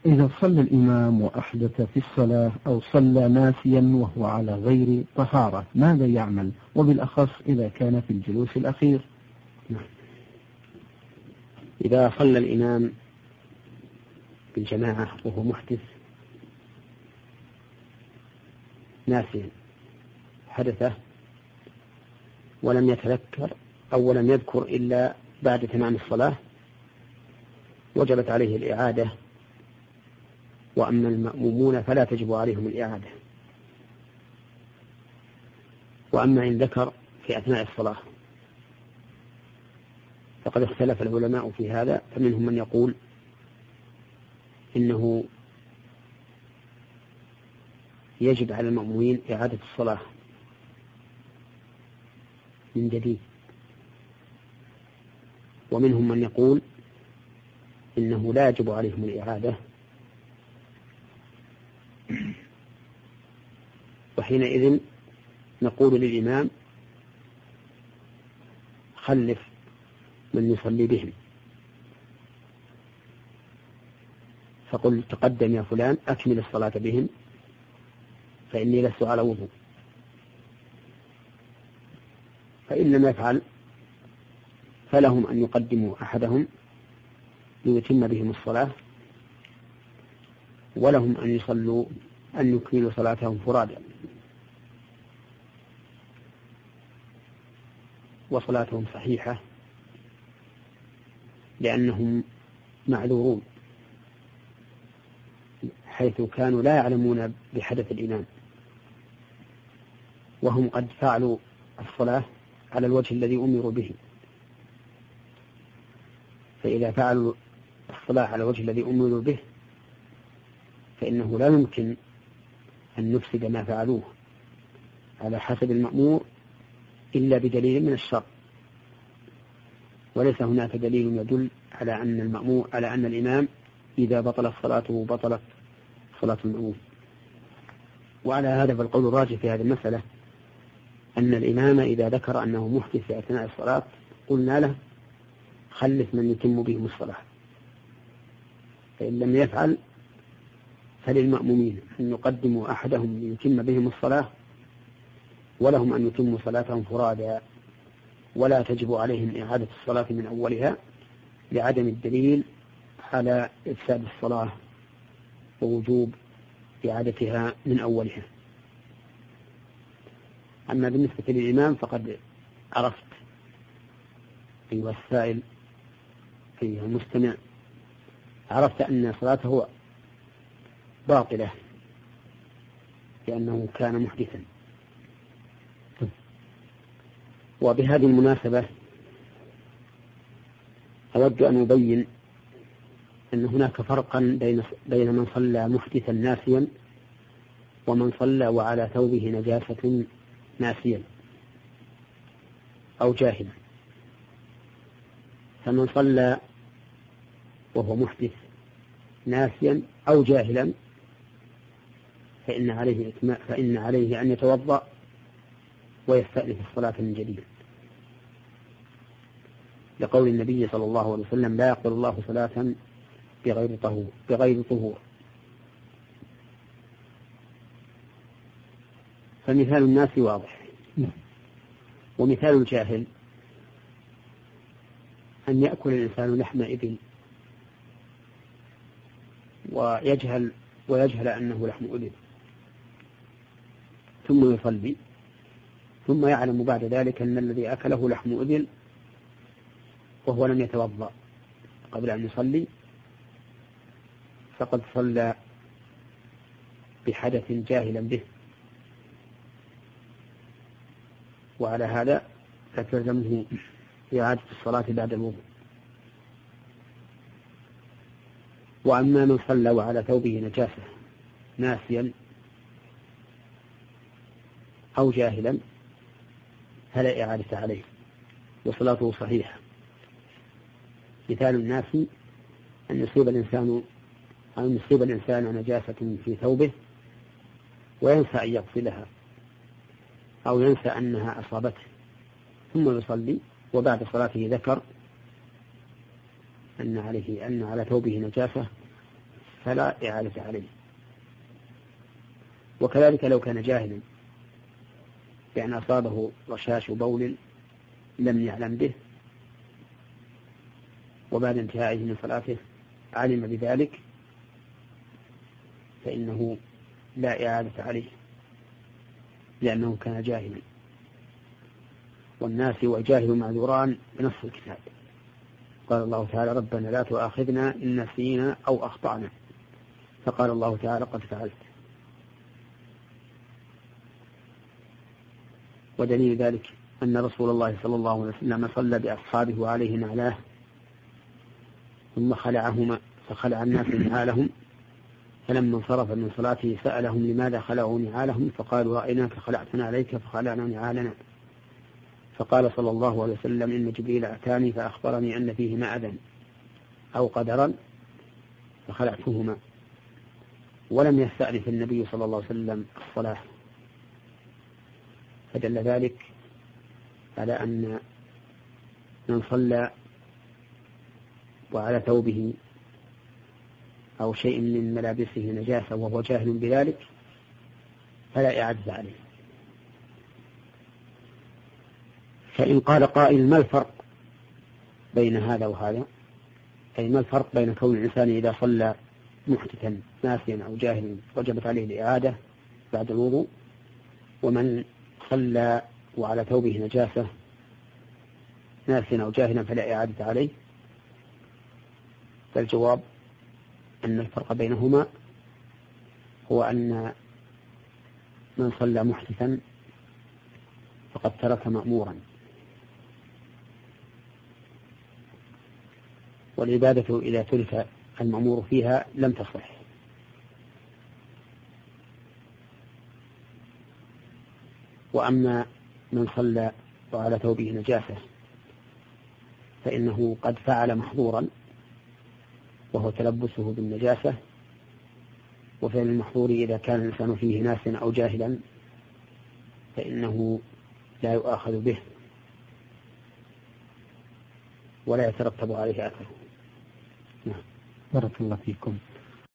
إذا صلى الإمام وأحدث في الصلاة أو صلى ناسيا وهو على غير طهارة ماذا يعمل، وبالأخص إذا كان في الجلوس الأخير؟ إذا صلى الإمام بالجماعة وهو محدث ناسيا حدثه ولم يتذكر أو لم يذكر إلا بعد تمام الصلاة وجبت عليه الإعادة، وأما المأمومون فلا تجب عليهم الإعادة. وأما إن ذكر في أثناء الصلاة فقد اختلف العلماء في هذا، فمنهم من يقول إنه يجب على المأمومين إعادة الصلاة من جديد، ومنهم من يقول إنه لا يجب عليهم الإعادة، وحينئذ نقول للإمام خلف من يصلي بهم، فقل تقدم يا فلان أكمل الصلاة بهم فإني لست على وضوء. فإن لم يفعل فلهم أن يقدموا أحدهم ليتم بهم الصلاة، ولهم أن يكملوا صلاتهم فرادا، وصلاتهم صحيحة لأنهم معذورون، حيث كانوا لا يعلمون بحدث الإمام وهم قد فعلوا الصلاة على الوجه الذي أمروا به. فإذا فعلوا الصلاة على الوجه الذي أمروا به فإنه لا يمكن أن نفسد ما فعلوه على حسب المأمور إلا بدليل من الشرع، وليس هناك دليل يدل على أن الإمام إذا بطلت صلاته بطلت صلاة المأموم. وعلى هذا فالقول الراجح في هذه المسألة أن الإمام إذا ذكر أنه محدث في أثناء الصلاة قلنا له خلف من يتم بهم الصلاة، فإن لم يفعل فللمأمومين أن يقدموا أحدهم ليتم بهم الصلاة، ولهم أن يتموا صلاتهم فرادا، ولا تجب عليهم إعادة الصلاة من أولها لعدم الدليل على إفساد الصلاة ووجوب إعادتها من أولها. أما بالنسبة للإمام فقد عرفت أيها السائل أيها المستمع، عرفت أن صلاته باطلة لأنه كان محدثا. وبهذه المناسبة أود أن أبين أن هناك فرقا بين من صلى محدثا ناسيا ومن صلى وعلى ثوبه نجاسة ناسيا أو جاهلا. فمن صلى وهو محدث ناسيا أو جاهلا فإن عليه أن يتوضأ ويستأنف الصلاة من جديد، لقول النبي صلى الله عليه وسلم لا يقبل الله صلاة بغير طهور. فمثال الناس واضح، ومثال الجاهل أن يأكل الإنسان لحم إبل ويجهل أنه لحم إبل ثم يصلي، ثم يعلم بعد ذلك أن الذي أكله لحم إبل وهو لم يتوضأ قبل أن يصلي، فقد صلى بحدث جاهلا به، وعلى هذا فتلزمه إعادة الصلاة بعد الوضوء. وأما من صلى وعلى ثوبه نجاسة ناسيا أو جاهلا فلا إعادة عليه وصلاته صحيحة. مثال الناس أن يصيب الإنسان نجاسة في ثوبه وينسى أن يغسلها أو ينسى أنها أصابته ثم يصلي، وبعد صلاته ذكر أن على ثوبه نجاسة فلا إعادة عليه. وكذلك لو كان جاهلا بأن أصابه رشاش بول لم يعلم به وبعد انتهائه من صلاته علم بذلك فإنه لا إعادة عليه لأنه كان جاهلا، والناس والجاهل معذوران بنص الكتاب. قال الله تعالى ربنا لا تؤاخذنا إن نسينا أو أخطأنا، فقال الله تعالى قد فعلت. ودليل ذلك أن رسول الله صلى الله عليه وسلم صلى بأصحابه وعليه نعلاه ثم خلعهما فخلع الناس نعالهم، فلما انصرف من صلاته سألهم لماذا خلعوا نعالهم فقالوا رأيناك خلعتنا عليك فخلعنا نعالنا. فقال صلى الله عليه وسلم إن جبريل أتاني فأخبرني أن فيهما أذى أو قدرا فخلعتهما، ولم يستأنف النبي صلى الله عليه وسلم الصلاة. فدل ذلك على أن من صلى وعلى ثوبه أو شيء من ملابسه نجاسة وهو جاهل بذلك فلا إعادة عليه. فإن قال قائل ما الفرق بين هذا وهذا، أي ما الفرق بين كون الإنسان إذا صلى محدثا ناسيا أو جاهلا وجبت عليه الإعادة بعد الوضوء، ومن صلى وعلى ثوبه نجاسة ناسيا أو جاهلا فلا إعادة عليه؟ فالجواب أن الفرق بينهما هو أن من صلى محدثا فقد ترك مأمورا، والعبادة إذا ترك المأمور فيها لم تصح. وأما من صلى وعلى ثوبه نجاسة فإنه قد فعل محظورا وهو تلبسه بالنجاسة، وفعل المحظور إذا كان الإنسان فيه ناسا أو جاهلا فإنه لا يؤاخذ به ولا يترتب عليه أثره. بارك الله فيكم.